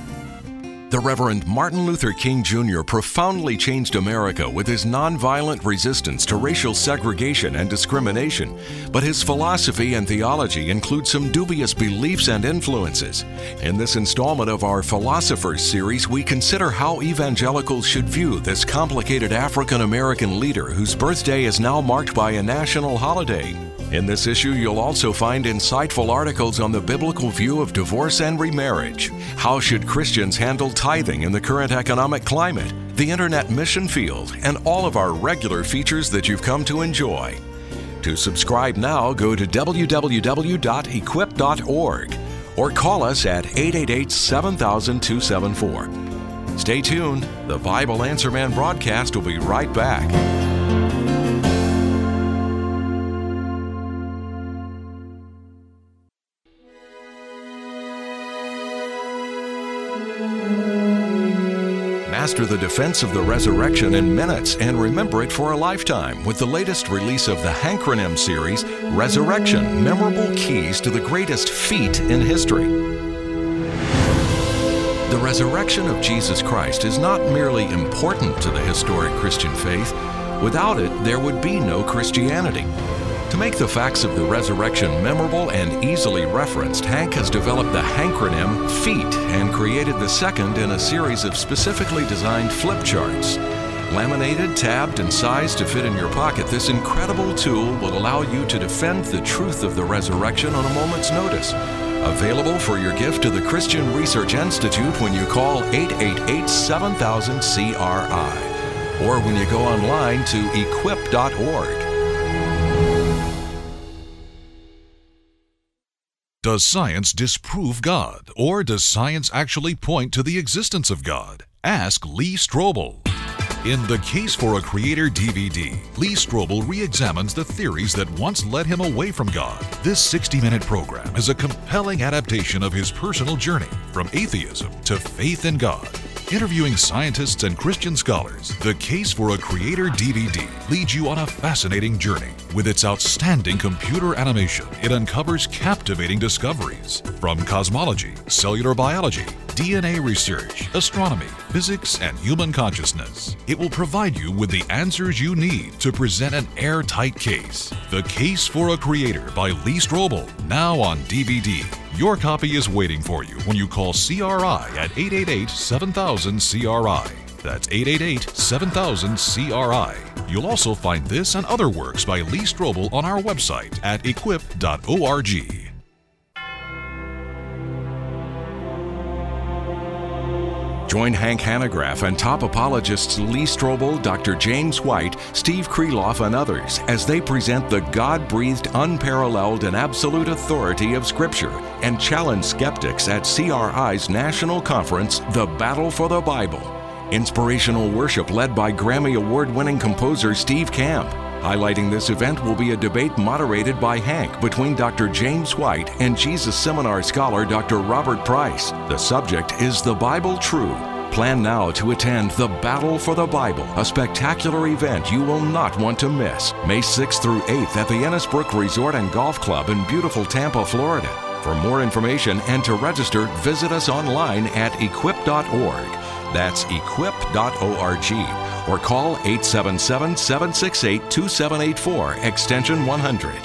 The Reverend Martin Luther King Junior profoundly changed America with his nonviolent resistance to racial segregation and discrimination, but his philosophy and theology include some dubious beliefs and influences. In this installment of our Philosophers series, we consider how evangelicals should view this complicated African-American leader whose birthday is now marked by a national holiday. In this issue, you'll also find insightful articles on the biblical view of divorce and remarriage. How should Christians handle tithing in the current economic climate? The Internet mission field, and all of our regular features that you've come to enjoy. To subscribe now, go to w w w dot equip dot org or call us at eight eight eight, seven thousand, two seven four. Stay tuned. The Bible Answer Man broadcast will be right back. Master the defense of the resurrection in minutes and remember it for a lifetime with the latest release of the Hankronym series, Resurrection, Memorable Keys to the Greatest Feat in History. The resurrection of Jesus Christ is not merely important to the historic Christian faith. Without it, there would be no Christianity. To make the facts of the resurrection memorable and easily referenced, Hank has developed the Hankronym Feat and created the second in a series of specifically designed flip charts. Laminated, tabbed, and sized to fit in your pocket, this incredible tool will allow you to defend the truth of the resurrection on a moment's notice. Available for your gift to the Christian Research Institute when you call eight eight eight, seven thousand, C R I or when you go online to equip dot org. Does science disprove God, or does science actually point to the existence of God? Ask Lee Strobel. In The Case for a Creator D V D, Lee Strobel re-examines the theories that once led him away from God. This sixty-minute program is a compelling adaptation of his personal journey from atheism to faith in God. Interviewing scientists and Christian scholars, The Case for a Creator D V D leads you on a fascinating journey. With its outstanding computer animation, it uncovers captivating discoveries from cosmology, cellular biology, D N A research, astronomy, physics, and human consciousness. It will provide you with the answers you need to present an airtight case. The Case for a Creator by Lee Strobel, now on D V D. Your copy is waiting for you when you call C R I at eight eight eight, seven thousand, C R I. That's eight eight eight, seven thousand, C R I. You'll also find this and other works by Lee Strobel on our website at equip dot org. Join Hank Hanegraaff and top apologists Lee Strobel, Doctor James White, Steve Kreloff, and others as they present the God-breathed, unparalleled, and absolute authority of Scripture and challenge skeptics at C R I's national conference, The Battle for the Bible. Inspirational worship led by Grammy Award-winning composer Steve Camp. Highlighting this event will be a debate moderated by Hank between Doctor James White and Jesus Seminar scholar Doctor Robert Price. The subject is The Bible True? Plan now to attend The Battle for the Bible, a spectacular event you will not want to miss. May sixth through eighth at the Ennisbrook Resort and Golf Club in beautiful Tampa, Florida. For more information and to register, visit us online at equip dot org. That's equip dot org. Or call eight seven seven, seven six eight, two seven eight four, extension one hundred.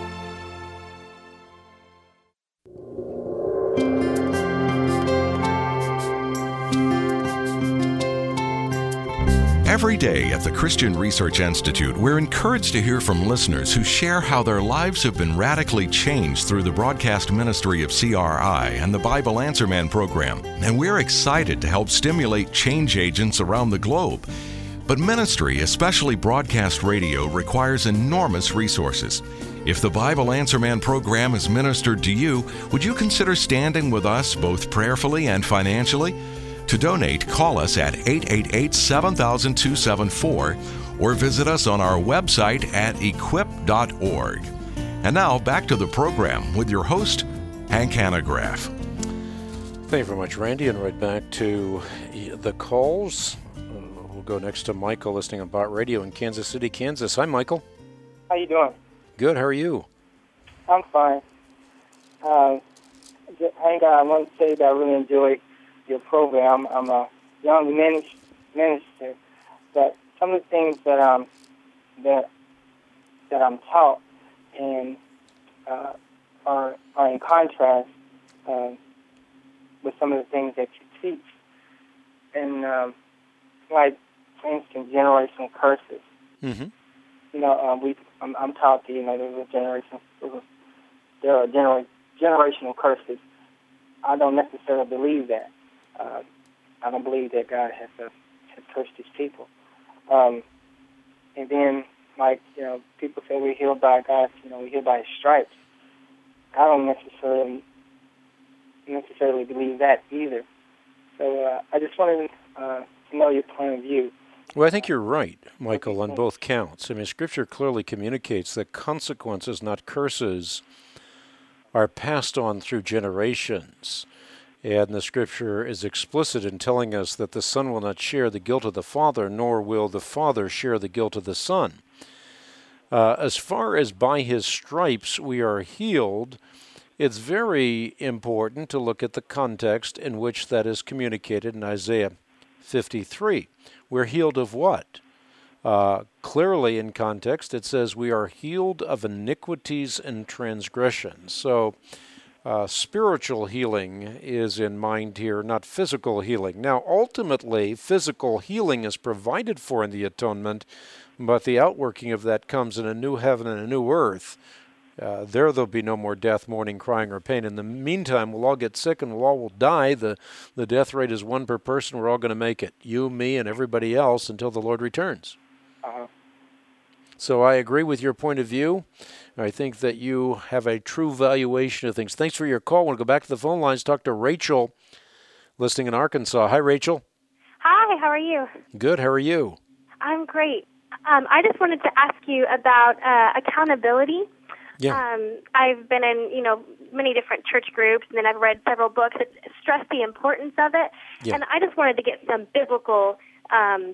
Every day at the Christian Research Institute, we're encouraged to hear from listeners who share how their lives have been radically changed through the broadcast ministry of C R I and the Bible Answer Man program. And we're excited to help stimulate change agents around the globe. But ministry, especially broadcast radio, requires enormous resources. If the Bible Answer Man program is ministered to you, would you consider standing with us both prayerfully and financially? To donate, call us at eight eight eight, seven thousand, two seven four or visit us on our website at equip dot org. And now, back to the program with your host, Hank Hanegraaff. Thank you very much, Randy, and right back to the calls. We'll go next to Michael, listening on Bot Radio in Kansas City, Kansas. Hi, Michael. How you doing? Good. How are you? I'm fine. Uh, Hank, I want to say that I really enjoyed your program. I'm a young minister, but some of the things that um that that I'm taught and uh, are are in contrast uh, with some of the things that you teach, and um, like for instance, generational curses. Mm-hmm. You know, um, we I'm, I'm taught that you know there's a generation there are gener- generational curses. I don't necessarily believe that. Uh, I don't believe that God has, uh, has cursed His people. Um, and then, like you know, people say we're healed by God. You know, we're healed by His stripes. I don't necessarily necessarily believe that either. So uh, I just wanted uh, to know your point of view. Well, I think you're right, Michael, on both counts. I mean, Scripture clearly communicates that consequences, not curses, are passed on through generations. And the Scripture is explicit in telling us that the Son will not share the guilt of the Father, nor will the Father share the guilt of the Son. Uh, as far as by His stripes we are healed, it's very important to look at the context in which that is communicated in Isaiah fifty-three. We're healed of what? Uh, clearly in context, it says we are healed of iniquities and transgressions. So uh, spiritual healing is in mind here, not physical healing. Now, ultimately, physical healing is provided for in the atonement, but the outworking of that comes in a new heaven and a new earth. Uh, there there'll be no more death, mourning, crying, or pain. In the meantime, we'll all get sick and we'll all will die. The, the death rate is one per person. We're all going to make it. You, me, and everybody else until the Lord returns. Uh-huh. So I agree with your point of view. I think that you have a true valuation of things. Thanks for your call. I want to go back to the phone lines, talk to Rachel, listening in Arkansas. Hi, Rachel. Hi, how are you? Good. How are you? I'm great. Um, I just wanted to ask you about uh, accountability. Yeah. Um, I've been in, you know, many different church groups, and then I've read several books that stress the importance of it. Yeah. And I just wanted to get some biblical um,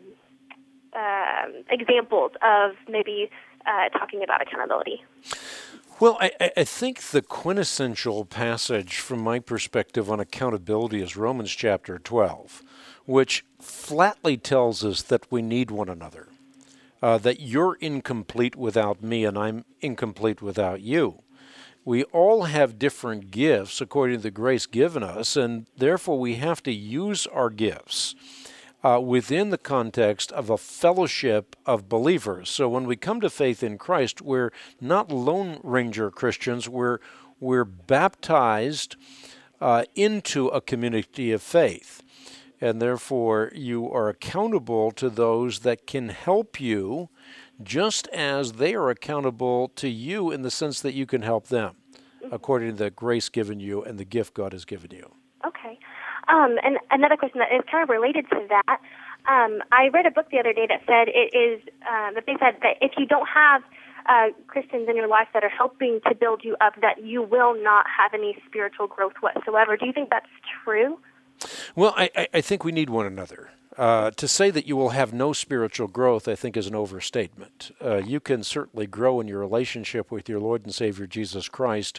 uh, examples of maybe uh, talking about accountability. Well, I, I think the quintessential passage from my perspective on accountability is Romans chapter twelve, which flatly tells us that we need one another, uh, that you're incomplete without me and I'm incomplete without you. We all have different gifts according to the grace given us, and therefore we have to use our gifts Uh, within the context of a fellowship of believers. So when we come to faith in Christ, we're not Lone Ranger Christians. We're we're baptized uh, into a community of faith, and therefore you are accountable to those that can help you, just as they are accountable to you in the sense that you can help them, according to the grace given you and the gift God has given you. Okay. Um, and another question that is kind of related to that, um, I read a book the other day that said it is, uh, that they said that if you don't have uh, Christians in your life that are helping to build you up, that you will not have any spiritual growth whatsoever. Do you think that's true? Well, I, I think we need one another. Uh, to say that you will have no spiritual growth, I think, is an overstatement. Uh, you can certainly grow in your relationship with your Lord and Savior Jesus Christ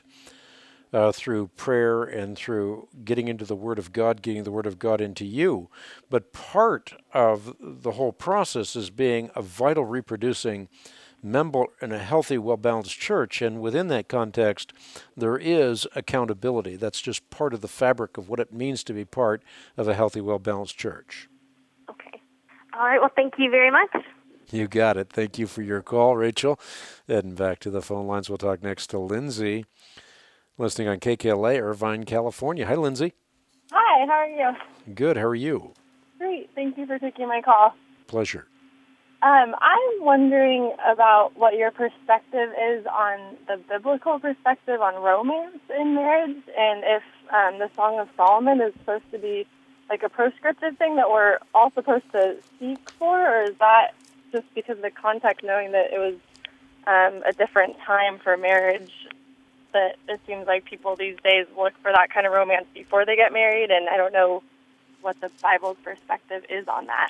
Uh, through prayer and through getting into the Word of God, getting the Word of God into you. But part of the whole process is being a vital, reproducing member in a healthy, well-balanced church. And within that context, there is accountability. That's just part of the fabric of what it means to be part of a healthy, well-balanced church. Okay. All right. Well, thank you very much. You got it. Thank you for your call, Rachel. Heading back to the phone lines, we'll talk next to Lindsay, listening on K K L A, Irvine, California. Hi, Lindsay. Hi, how are you? Good. How are you? Great. Thank you for taking my call. Pleasure. Um, I'm wondering about what your perspective is on the biblical perspective on romance in marriage, and if um, the Song of Solomon is supposed to be like a proscriptive thing that we're all supposed to seek for, or is that just because of the context, knowing that it was um, a different time for marriage, that it seems like people these days look for that kind of romance before they get married, and I don't know what the Bible's perspective is on that.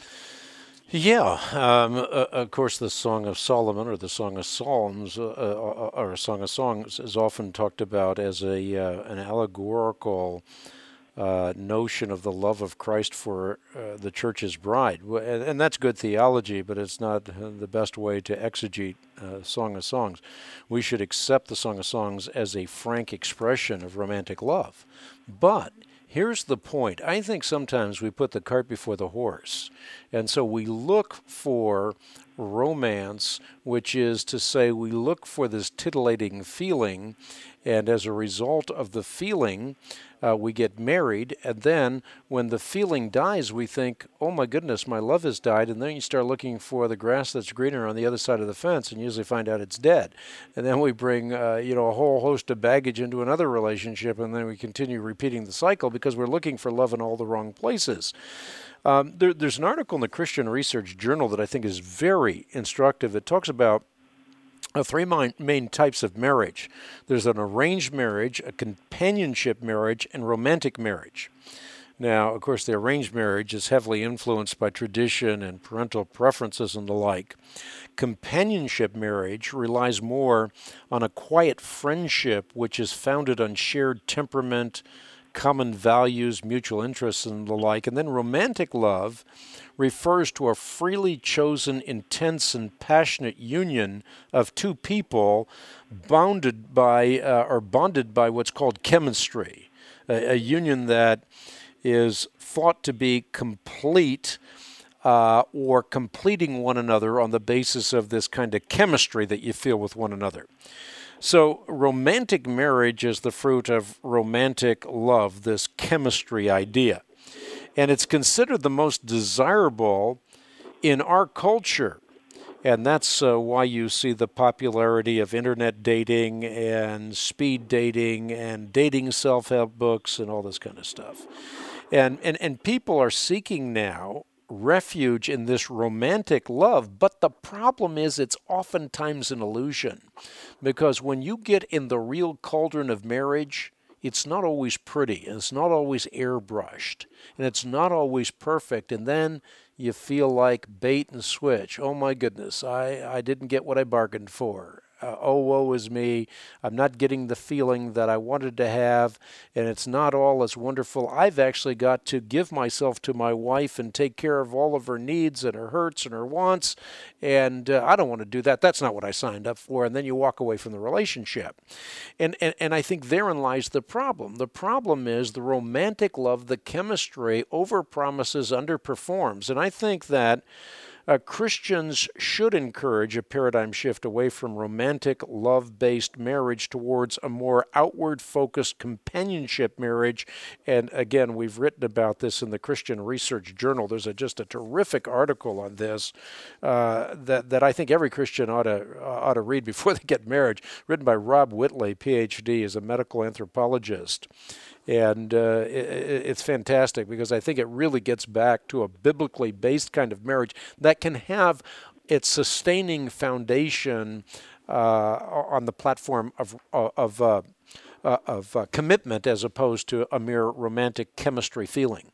Yeah, um, uh, of course, the Song of Solomon or the Song of Psalms uh, uh, or a Song of Songs is often talked about as a uh, an allegorical uh, notion of the love of Christ for uh, the church's bride, and, and that's good theology, but it's not the best way to exegete uh, Song of Songs. We should accept the Song of Songs as a frank expression of romantic love, but here's the point. I think sometimes we put the cart before the horse, and so we look for romance, which is to say we look for this titillating feeling, and as a result of the feeling, uh, we get married, and then when the feeling dies, we think, oh my goodness, my love has died, and then you start looking for the grass that's greener on the other side of the fence, and usually find out it's dead. And then we bring, uh, you know, a whole host of baggage into another relationship, and then we continue repeating the cycle because we're looking for love in all the wrong places. Um, there, there's an article in the Christian Research Journal that I think is very instructive. It talks about uh, three main, main types of marriage. There's an arranged marriage, a companionship marriage, and romantic marriage. Now, of course, the arranged marriage is heavily influenced by tradition and parental preferences and the like. Companionship marriage relies more on a quiet friendship, which is founded on shared temperament, common values, mutual interests, and the like. And then romantic love refers to a freely chosen, intense, and passionate union of two people bounded by uh, or bonded by what's called chemistry, a, a union that is thought to be complete uh, or completing one another on the basis of this kind of chemistry that you feel with one another. So romantic marriage is the fruit of romantic love, this chemistry idea. And it's considered the most desirable in our culture. And that's uh, why you see the popularity of internet dating and speed dating and dating self-help books and all this kind of stuff. And, and, and people are seeking now refuge in this romantic love, but the problem is it's oftentimes an illusion, because when you get in the real cauldron of marriage, it's not always pretty, and it's not always airbrushed, and it's not always perfect, and then you feel like bait and switch. Oh my goodness, I, I didn't get what I bargained for. Uh, oh, woe is me. I'm not getting the feeling that I wanted to have, and it's not all as wonderful. I've actually got to give myself to my wife and take care of all of her needs and her hurts and her wants, and uh, I don't want to do that. That's not what I signed up for, and then you walk away from the relationship. And, and, and I think therein lies the problem. The problem is the romantic love, the chemistry, overpromises, underperforms, and I think that Uh, Christians should encourage a paradigm shift away from romantic, love-based marriage towards a more outward-focused companionship marriage. And again, we've written about this in the Christian Research Journal. There's a, just a terrific article on this uh, that, that I think every Christian ought to, uh, ought to read before they get married, written by Rob Whitley, P H D, as a medical anthropologist. And uh, it, it's fantastic because I think it really gets back to a biblically based kind of marriage that can have its sustaining foundation uh, on the platform of of uh, uh, of uh, commitment as opposed to a mere romantic chemistry feeling.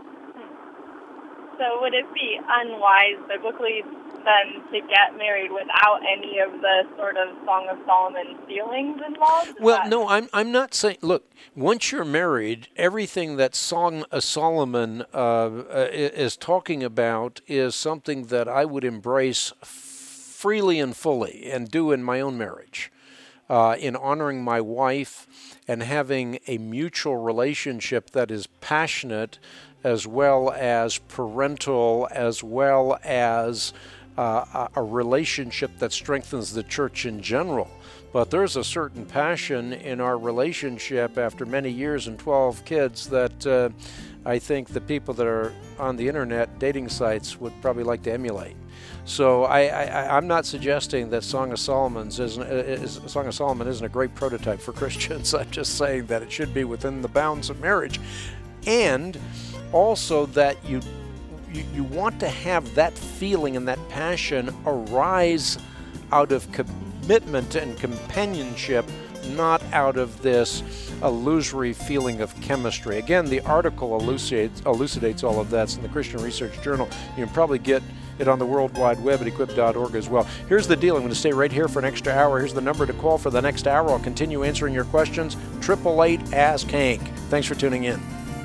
So would it be unwise biblically then to get married without any of the sort of Song of Solomon feelings involved? Is well, that... no, I'm I'm not saying. Look, once you're married, everything that Song of Solomon uh, uh, is talking about is something that I would embrace freely and fully and do in my own marriage, uh, in honoring my wife and having a mutual relationship that is passionate, as well as parental, as well as uh, a relationship that strengthens the church in general. But there's a certain passion in our relationship after many years and twelve kids that uh, I think the people that are on the internet dating sites would probably like to emulate. So I, I, I'm not suggesting that Song of Solomon's isn't, is, Song of Solomon isn't a great prototype for Christians. I'm just saying that it should be within the bounds of marriage. And also that you, you you want to have that feeling and that passion arise out of commitment and companionship, not out of this illusory feeling of chemistry. Again, the article elucidates, elucidates all of that. It's in the Christian Research Journal. You can probably get it on the World Wide Web at equip dot org as well. Here's the deal. I'm going to stay right here for an extra hour. Here's the number to call for the next hour. I'll continue answering your questions. eight eight eight, ask Hank. Thanks for tuning in.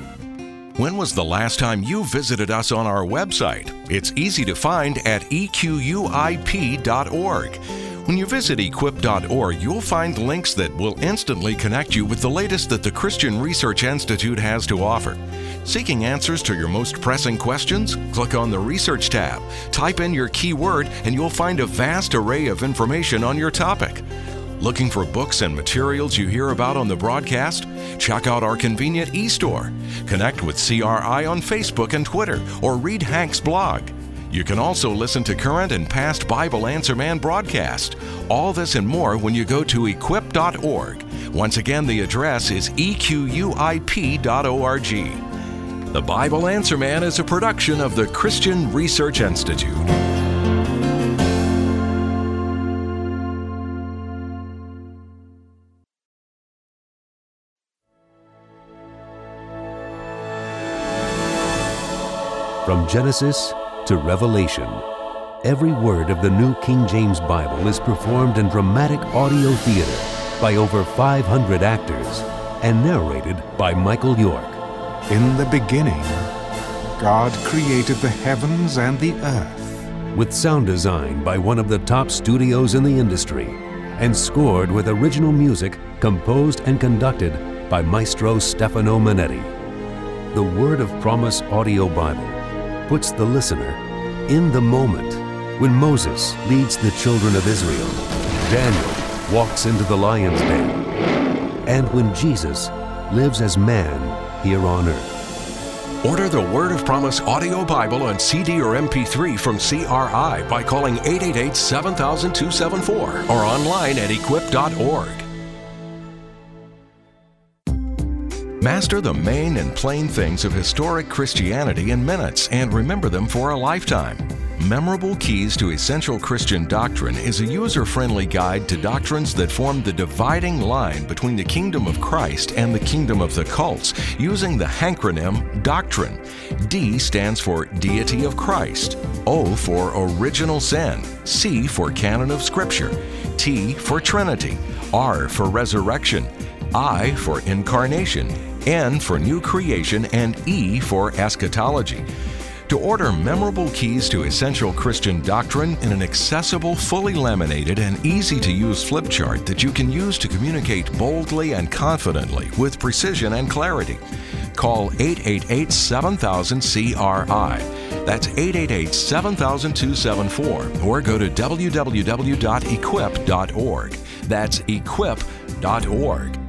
When was the last time you visited us on our website? It's easy to find at E Q U I P dot org. When you visit equip dot org, you'll find links that will instantly connect you with the latest that the Christian Research Institute has to offer. Seeking answers to your most pressing questions? Click on the Research tab, type in your keyword, and you'll find a vast array of information on your topic. Looking for books and materials you hear about on the broadcast? Check out our convenient e-store. Connect with C R I on Facebook and Twitter, or read Hank's blog. You can also listen to current and past Bible Answer Man broadcasts. All this and more when you go to equip dot org. Once again, the address is E Q U I P dot org. The Bible Answer Man is a production of the Christian Research Institute. From Genesis to Revelation, every word of the New King James Bible is performed in dramatic audio theater by over five hundred actors and narrated by Michael York. In the beginning, God created the heavens and the earth. With sound design by one of the top studios in the industry and scored with original music composed and conducted by Maestro Stefano Manetti. The Word of Promise Audio Bible puts the listener in the moment when Moses leads the children of Israel, Daniel walks into the lion's den, and when Jesus lives as man here on earth. Order the Word of Promise Audio Bible on C D or M P three from C R I by calling eight eight eight, seven thousand, two seven four or online at equip dot org. Master the main and plain things of historic Christianity in minutes and remember them for a lifetime. Memorable Keys to Essential Christian Doctrine is a user-friendly guide to doctrines that form the dividing line between the kingdom of Christ and the kingdom of the cults, using the hankronym Doctrine. D stands for Deity of Christ, O for Original Sin, C for Canon of Scripture, T for Trinity, R for Resurrection, I for Incarnation, N for New Creation, and E for Eschatology. To order Memorable Keys to Essential Christian Doctrine in an accessible, fully laminated, and easy-to-use flip chart that you can use to communicate boldly and confidently with precision and clarity, call eight eight eight, seven thousand, C R I. That's eight eight eight, seven thousand, two seven four, or go to w w w dot equip dot org. That's equip dot org.